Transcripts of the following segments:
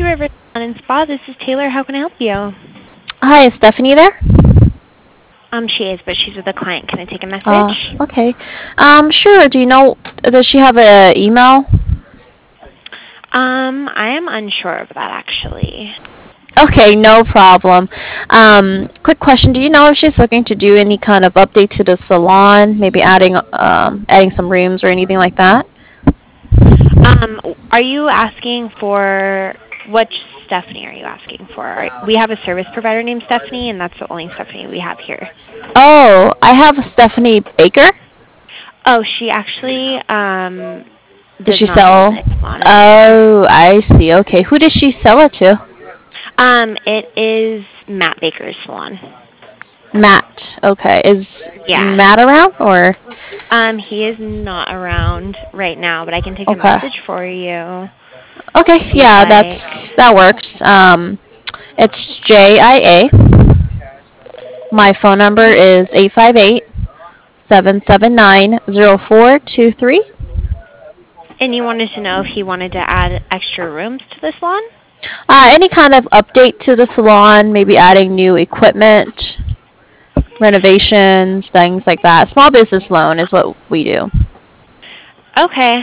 River Salon and Spa. This is Taylor. How can I help you? Hi, is Stephanie there? She is, but she's with a client. Can I take a message? Okay. Sure. Do you know, does she have a email? I am unsure of that actually. Okay, no problem. Quick question. Do you know if she's looking to do any kind of update to the salon, maybe adding some rooms or anything like that? Are you asking for which Stephanie are you asking for? We have a service provider named Stephanie, and that's the only Stephanie we have here. Oh, I have Stephanie Baker. Oh, she actually Does does she not own sell? this salon anymore. Oh, I see. Okay. Who does she sell it to? It is Matt Baker's salon. Matt. Okay. Is Yeah. Matt around or? He is not around right now, but I can take a Okay. message for you Okay. if you'd Yeah, like. that works. It's JIA. My phone number is 858-779-0423. And you wanted to know if he wanted to add extra rooms to the salon? Any kind of update to the salon, maybe adding new equipment, renovations, things like that. Small business loan is what we do. Okay.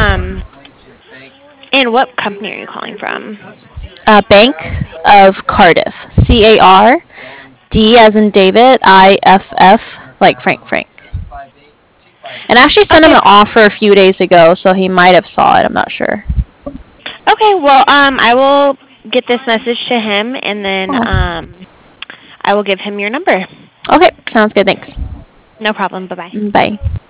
And what company are you calling from? Bank of Cardiff. CARD as in David, IFF, like Frank. And I actually sent him Okay. an offer a few days ago, so he might have saw it. I'm not sure. Okay. Well, I will get this message to him, and then Oh. I will give him your number. Okay, sounds good. Thanks. No problem. Bye bye. Bye.